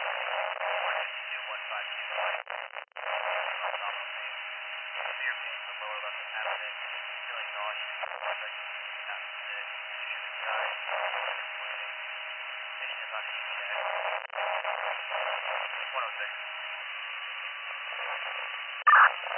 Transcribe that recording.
152, 152 flight. Nominal name. Severe pain in the lower left abdomen. Feeling nauseous. Like have to sit. Shivering eyes. Bleeding. Patient is on ECS. 106.